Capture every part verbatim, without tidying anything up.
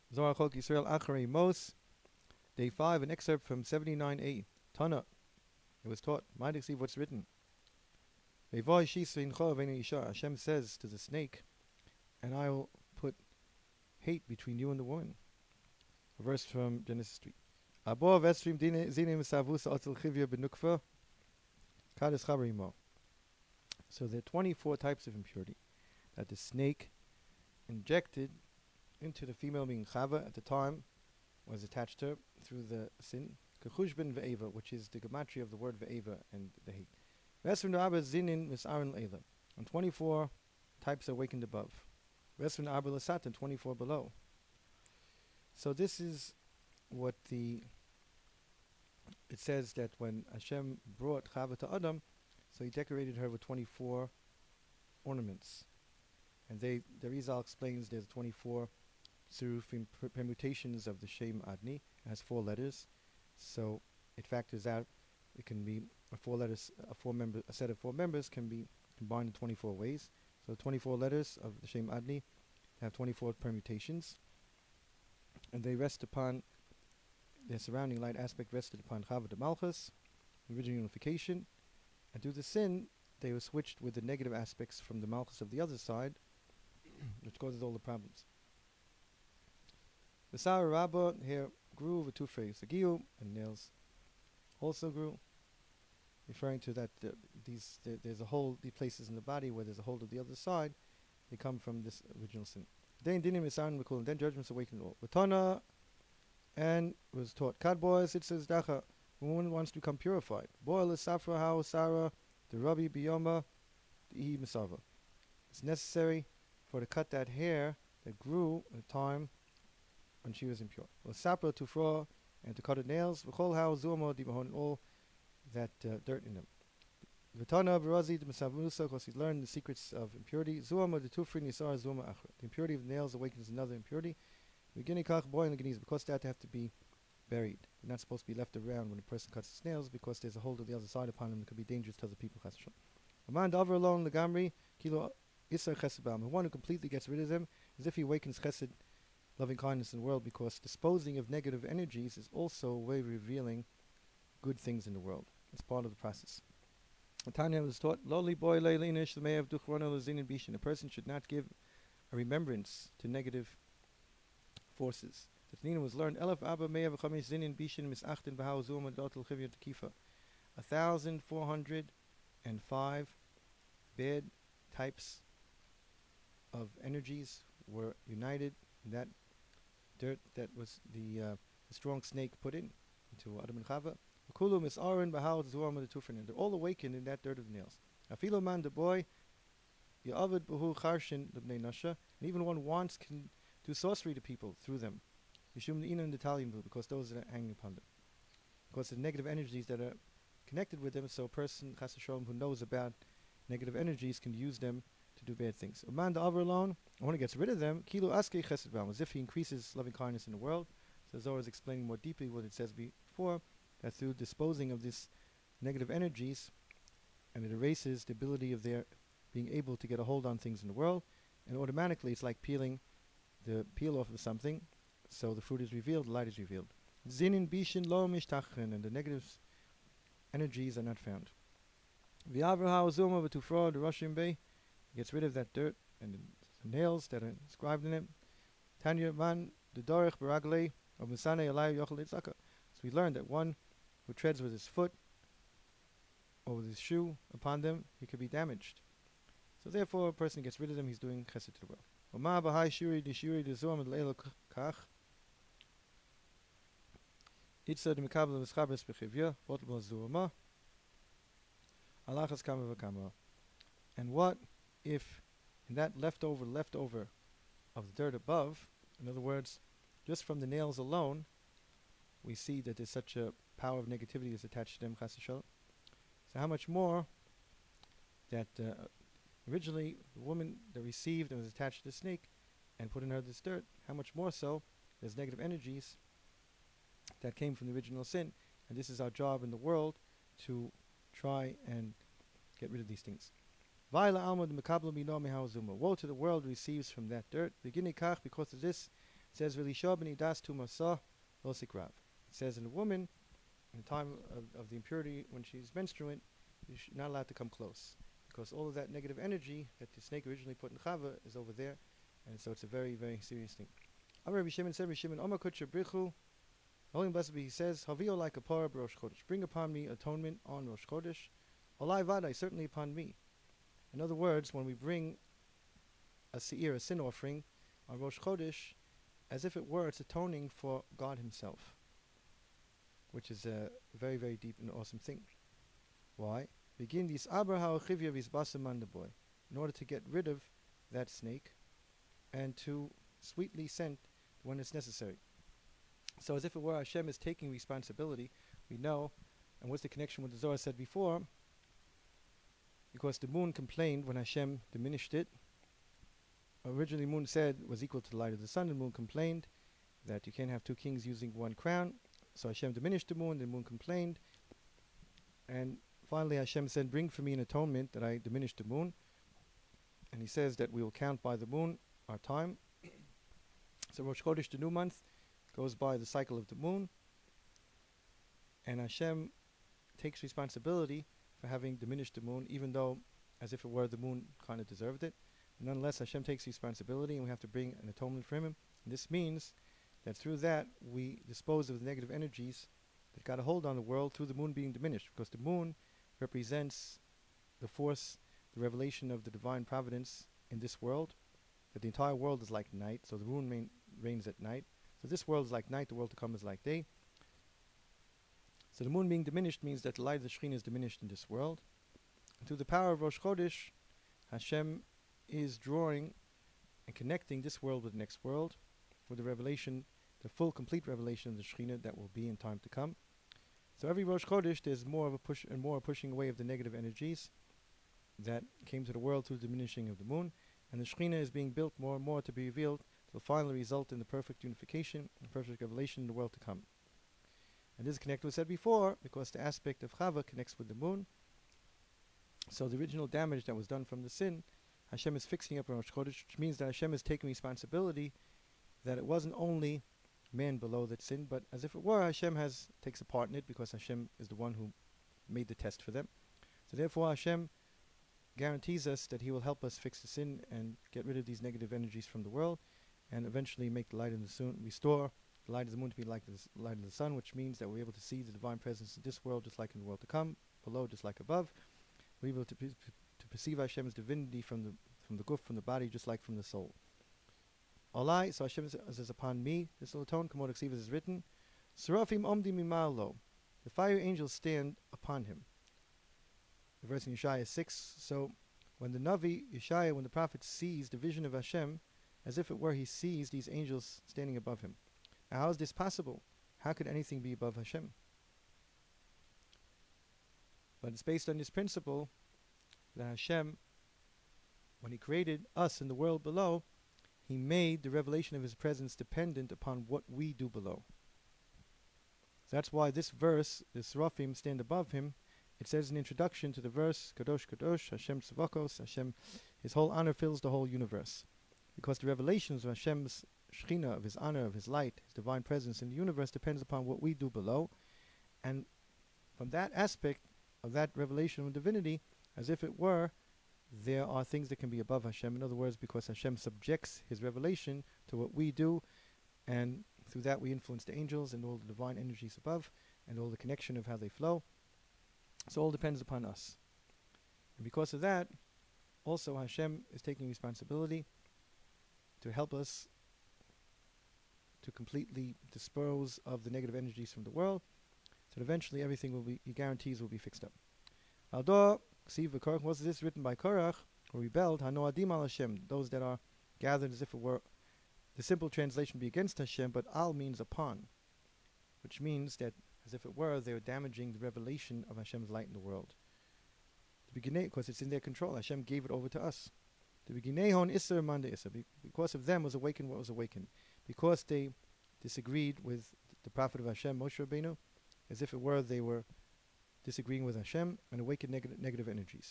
Zohar Chok Yisrael Acharei Mos, Day five, an excerpt from seventy-nine a. Tana. It was taught. Mind see what's written. Hashem says to the snake, and I will put hate between you and the woman. A verse from Genesis three. Abov Esrim Zinim Savus Atil Chivya Benukva Kades Chabrimo. So there are twenty-four types of impurity that the snake injected into the female being Chava at the time, was attached to her through the sin. Kechushbin ve'eva, which is the gematria of the word ve'eva and the hate. Vesvin Rabba Zinin Misaran Leila. And twenty-four types are awakened above. Vesvin Abba Lasatan, twenty-four below. So this is what the it says that when Hashem brought Chava to Adam, so he decorated her with twenty-four ornaments. And they the Rizal explains there's twenty-four Surufim per- permutations of the Shem Adni. It has four letters, so it factors out. It can be a four letters, a four member, a set of four members can be combined in twenty-four ways. So twenty-four letters of the Shem Adni have twenty-four permutations, and they rest upon their surrounding light aspect rested upon Chava de Malchus, the original unification, and through the sin they were switched with the negative aspects from the Malchus of the other side, which causes all the problems. The Sarah Rabbah here grew with two phrases, the Giyu and nails also grew, referring to that uh, these th- there's a hold, the places in the body where there's a hold of the other side, they come from this original sin. Then dinim isan and then judgments awakened all. Vatana and was taught Kadboys, it says Dacha, when one wants to become purified. Boil is Safra how Sarah, the Rabbi Biyoma, the Ihi Misava. It's necessary for to cut that hair that grew at a time when she was impure. Well, sapra to fro and to cut her nails. V'chol how zuamo dimahon all that uh, dirt in them. V'tana v'razi d'mesavusa, because he learned the secrets of impurity. Zuamo de tufri nisar zuamo achra. The impurity of the nails awakens another impurity. Beginning kach boy and the because that have to be buried. They're not supposed to be left around when a person cuts his nails because there's a hold of the other side upon them that could be dangerous to other people. Aman davar alone the gamri kilo isar chesed. The one who completely gets rid of them is if he awakens chesed, loving kindness in the world, because disposing of negative energies is also a way of revealing good things in the world. It's part of the process. Tanya was taught, Loli boy leilinish the may of duchrono lazin and bishin. A person should not give a remembrance to negative forces. The Tanina was learned, Elef Abba may have chamish zin in bishin misachten b'hau zuma dotel chivya tekifa. A thousand four hundred and five bad types of energies were united in that dirt that was the, uh, the strong snake put in into Adam and Chava. Kulum is Aaron Bahal Zuam the Tufrin. They're all awakened in that dirt of the nails. Afilo man the boy, Ya'avid Buhu Charshin the Bnei Nasha, and even one wants can do sorcery to people through them. Yishum the Ina and the Italian blue, because those are hanging upon them. Because the negative energies that are connected with them, so a person Chas Shalom who knows about negative energies can use them to do bad things. A man the other alone, and when he gets rid of them, Kilo Aske Chesed Bam, as if he increases loving kindness in the world. So Zohar is explaining more deeply what it says before, that through disposing of these negative energies, and it erases the ability of their being able to get a hold on things in the world, and automatically it's like peeling the peel off of something, so the fruit is revealed, the light is revealed. Zinin bishin lo mishtachin, and the negative energies are not found. V'avrahau zuma v'tufra the Russian bay gets rid of that dirt and the nails that are inscribed in it. Tanya man the dorech baragle of misane alay yochel itzaka. So we learned that one who treads with his foot or with his shoe upon them, he could be damaged. So therefore, a person gets rid of them, he's doing chesed to the world. Oma b'hai shuri di shuri di zoam l'elo kach. Itza de mekabel v'schabes b'chivya, botl zoama. Alachas kama v'kama. And what if in that leftover, leftover of the dirt above, in other words, just from the nails alone, we see that there's such a power of negativity that's attached to them, chas v'shalom. So how much more that uh, originally the woman that received and was attached to the snake and put in her this dirt, how much more so there's negative energies that came from the original sin, and this is our job in the world to try and get rid of these things. Woe to the world receives from that dirt, beginning kach, because of this, says, "V'lisha b'nidas tumasa lo sikrav." It says, in a woman, in the time of, of the impurity, when she's menstruant, she's not allowed to come close, because all of that negative energy that the snake originally put in Chava is over there, and so it's a very, very serious thing. Amar Rabbi Shimon said, Rabbi Shimon, Omar Kutcher Brichu, Holy and Blessed be, he says, Havio like a par Rosh Chodesh. Bring upon me atonement on Rosh Chodesh. Olai vadai, certainly upon me. In other words, when we bring a seir, a sin offering, on Rosh Chodesh, as if it were, it's atoning for God Himself, which is a very, very deep and awesome thing. Why? Begin this Abraham Chivya Visbasaman the boy, in order to get rid of that snake and to sweetly scent when it's necessary. So as if it were, Hashem is taking responsibility. We know, and what's the connection with the Zohar said before? Because the moon complained when Hashem diminished it. Originally, moon said was equal to the light of the sun. The moon complained that you can't have two kings using one crown. So Hashem diminished the moon. The moon complained, and finally Hashem said, "Bring for me an atonement that I diminished the moon." And He says that we will count by the moon our time. So Rosh Chodesh, the new month, goes by the cycle of the moon, and Hashem takes responsibility for having diminished the moon, even though, as if it were, the moon kind of deserved it. And nonetheless, Hashem takes responsibility, and we have to bring an atonement for Him. And this means that through that, we dispose of the negative energies that got a hold on the world through the moon being diminished, because the moon represents the force, the revelation of the divine providence in this world, that the entire world is like night, so the moon main, reigns at night. So this world is like night, the world to come is like day. So the moon being diminished means that the light of the Shekhinah is diminished in this world. And through the power of Rosh Chodesh, Hashem is drawing and connecting this world with the next world with the revelation, the full, complete revelation of the Shekhinah that will be in time to come. So every Rosh Chodesh, there's more of a push and more pushing away of the negative energies that came to the world through the diminishing of the moon. And the Shekhinah is being built more and more to be revealed, will finally result in the perfect unification and perfect revelation in the world to come. And this is connected with what I said before, because the aspect of Chava connects with the moon. So the original damage that was done from the sin, Hashem is fixing up in Rosh Chodesh, which means that Hashem is taking responsibility that it wasn't only man below that sinned, but as if it were, Hashem has takes a part in it, because Hashem is the one who made the test for them. So therefore Hashem guarantees us that He will help us fix the sin and get rid of these negative energies from the world, and eventually make the light of the sun, restore the light of the moon to be like the s- light of the sun, which means that we're able to see the divine presence in this world just like in the world to come, below just like above. We're able to, pe- p- to perceive Hashem's divinity from the from the guf, from the body, just like from the soul. Alai, so Hashem says, upon me, this will atone, Kamod Ksiva is written, Serafim omdi mimalo, the fire angels stand upon him. The verse in Yeshaya six, so when the Navi, Yeshaya, when the prophet sees the vision of Hashem, as if it were he sees these angels standing above him. Now how is this possible? How could anything be above Hashem? But it's based on this principle that Hashem, when He created us in the world below, He made the revelation of His presence dependent upon what we do below. So that's why this verse, the Seraphim stand above Him. It says in introduction to the verse, Kadosh Kadosh, Hashem Tzavakos, Hashem, His whole honor fills the whole universe. Because the revelations of Hashem's Shekhinah, of His honor, of His light, His divine presence in the universe depends upon what we do below. And from that aspect of that revelation of divinity, as if it were, there are things that can be above Hashem. In other words, because Hashem subjects His revelation to what we do, and through that we influence the angels and all the divine energies above, and all the connection of how they flow. So all depends upon us. And because of that, also Hashem is taking responsibility to help us to completely dispose of the negative energies from the world, so that eventually everything will be, He guarantees, will be fixed up. Although, was this written by Korach, who rebelled, Hano Adim al Hashem, those that are gathered as if it were, the simple translation be against Hashem, but al means upon, which means that as if it were, they are damaging the revelation of Hashem's light in the world. Because it's in their control. Hashem gave it over to us. Because of them was awakened what was awakened. Because they disagreed with the prophet of Hashem, Moshe Rabbeinu, as if it were they were disagreeing with Hashem, and awakened neg- negative energies.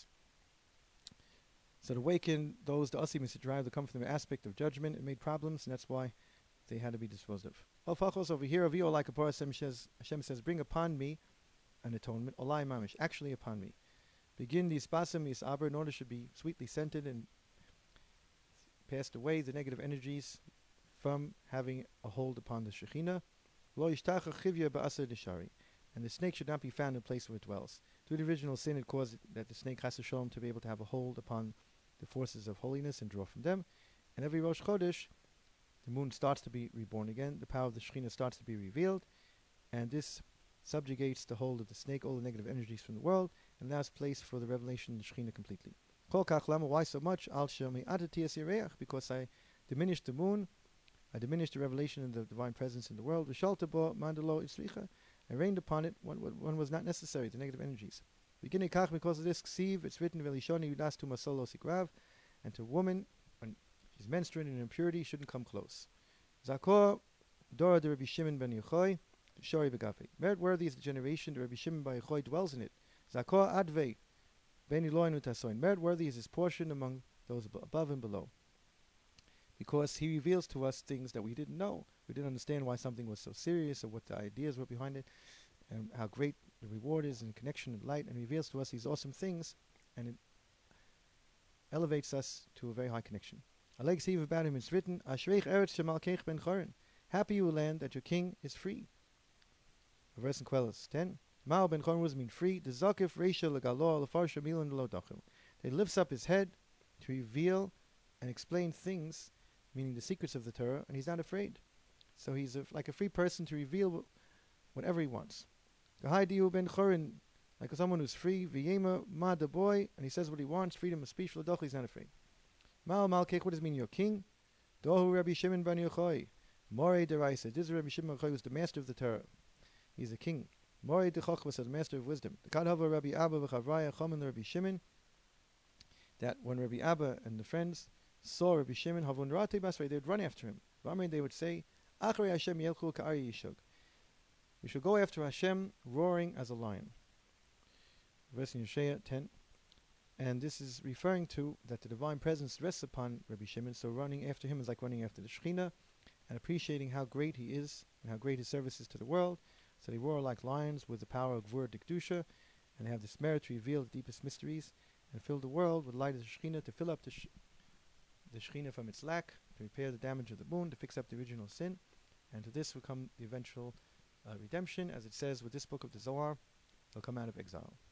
So to awaken those, the asim is to drive, to come from the aspect of judgment, it made problems, and that's why they had to be disposed of. Ofachos over here, Avio like a par, Hashem says, Hashem says, bring upon me an atonement, Olai mamish, actually upon me. Begin these spasim, is aber, in order should be sweetly scented and passed away the negative energies from having a hold upon the Shekhinah. Lo yishtacha chivya ba'asar deshari. And the snake should not be found in a place where it dwells. Through the original sin, it caused that the snake has to show him to be able to have a hold upon the forces of holiness and draw from them. And every Rosh Chodesh, the moon starts to be reborn again. The power of the Shekhinah starts to be revealed. And this subjugates the hold of the snake, all the negative energies from the world, and allows place for the revelation of the Shekhinah completely. Kol kach lama, why so much? Al shemi adatiyas yireach, because I diminished the moon, I diminished the revelation of the divine presence in the world. V'shalta bo mandalo itzlicha, I rained upon it when, when was not necessary, the negative energies. Beginning kach, because of this, ksiv, it's written, velishoni yudas tu masolo sikrav, and to a woman, when she's menstruating in impurity, shouldn't come close. Zakor, Dora de Rabbi Shimon ben Yochai, Shori begafe. Merit worthy is the generation, the Rabbi Shimon ben Yochai dwells in it. Zakor advei, beni loin utasoin. Merit worthy is his portion among those ab- above and below. Because he reveals to us things that we didn't know. We didn't understand why something was so serious, or what the ideas were behind it, and how great the reward is in connection and light, and reveals to us these awesome things, and it elevates us to a very high connection. Aleg Siv about him is written, Ashreich Eretz Shemalkech ben Chorin. Happy you land that your king is free. A verse in Quelus ten. Mao ben Chorin was mean free. The Zakif Reisha Legalo Lefar Shamil Lo Dachim. They lifts up his head to reveal and explain things, meaning the secrets of the Torah, and he's not afraid. So he's a, like a free person to reveal whatever he wants. Gahai ben Chorin, like someone who's free, V'yema ma the boy, and he says what he wants, freedom of speech, L'doch, he's not afraid. Mal Malkech, what does it mean, your king? Dohu Rabbi Shimon ben Yochai, Morei deraisa. This is Rabbi Shimon ben Yochai, who's the master of the Torah. He's a king. Morei de Chochmas, the master of wisdom. The Kadhava Rabbi Abba v'Chavraya Chomen Rabbi Shimon, that when Rabbi Abba and the friends saw Rabbi Shimon, Havun Rate Basrei, they would run after him. Ramin, they would say, Achrei Hashem Yelchu Ka'ari Yishog. We should go after Hashem, roaring as a lion. Verse in Yeshaya ten. And this is referring to that the divine presence rests upon Rabbi Shimon, so running after him is like running after the Shekhinah, and appreciating how great he is, and how great his service is to the world. So they roar like lions with the power of Gvur Dikdusha, and they have this merit to reveal the deepest mysteries, and fill the world with light of the Shekhinah, to fill up the, sh- the Shekhinah from its lack, to repair the damage of the moon, to fix up the original sin, and to this will come the eventual uh, redemption, as it says with this book of the Zohar, they'll come out of exile.